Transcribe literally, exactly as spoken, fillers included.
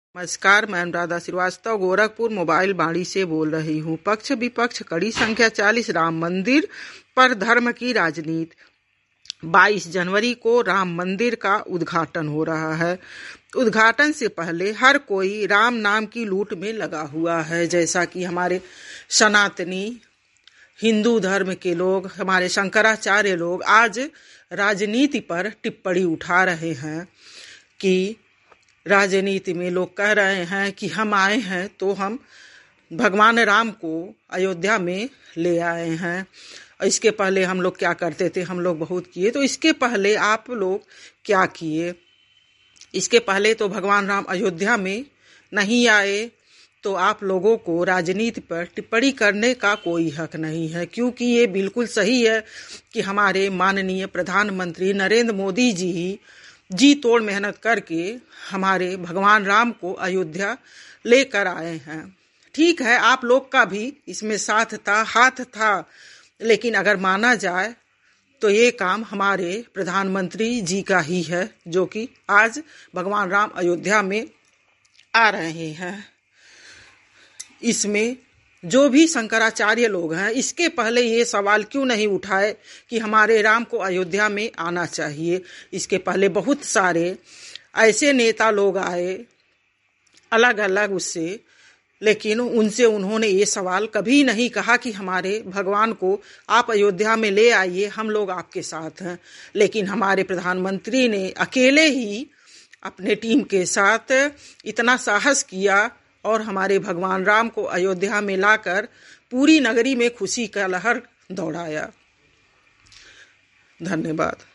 नमस्कार, मैं अनुराधा श्रीवास्तव गोरखपुर मोबाइल बाड़ी से बोल रही हूँ। पक्ष विपक्ष कड़ी संख्या चालीस राम मंदिर पर धर्म की राजनीति। बाईस जनवरी को राम मंदिर का उद्घाटन हो रहा है। उद्घाटन से पहले हर कोई राम नाम की लूट में लगा हुआ है। जैसा कि हमारे सनातनी हिंदू धर्म के लोग, हमारे शंकराचार्य लोग आज राजनीति पर टिप्पणी उठा रहे हैं कि राजनीति में लोग कह रहे हैं कि हम आए हैं तो हम भगवान राम को अयोध्या में ले आए हैं। इसके पहले हम लोग क्या करते थे, हम लोग बहुत किए। तो इसके पहले आप लोग क्या किए? इसके पहले तो भगवान राम अयोध्या में नहीं आए, तो आप लोगों को राजनीति पर टिप्पणी करने का कोई हक नहीं है, क्योंकि ये बिल्कुल सही है कि हमारे माननीय प्रधानमंत्री नरेंद्र मोदी जी ही जी तोड़ मेहनत करके हमारे भगवान राम को अयोध्या लेकर आए हैं। ठीक है, आप लोग का भी इसमें साथ था, हाथ था, लेकिन अगर माना जाए तो ये काम हमारे प्रधानमंत्री जी का ही है, जो कि आज भगवान राम अयोध्या में आ रहे हैं। इसमें जो भी शंकराचार्य लोग हैं, इसके पहले ये सवाल क्यों नहीं उठाए कि हमारे राम को अयोध्या में आना चाहिए? इसके पहले बहुत सारे ऐसे नेता लोग आए अलग अलग उससे, लेकिन उनसे उन्होंने ये सवाल कभी नहीं कहा कि हमारे भगवान को आप अयोध्या में ले आइए, हम लोग आपके साथ हैं। लेकिन हमारे प्रधानमंत्री ने अकेले ही अपने टीम के साथ इतना साहस किया और हमारे भगवान राम को अयोध्या में लाकर पूरी नगरी में खुशी का लहर दौड़ाया। धन्यवाद।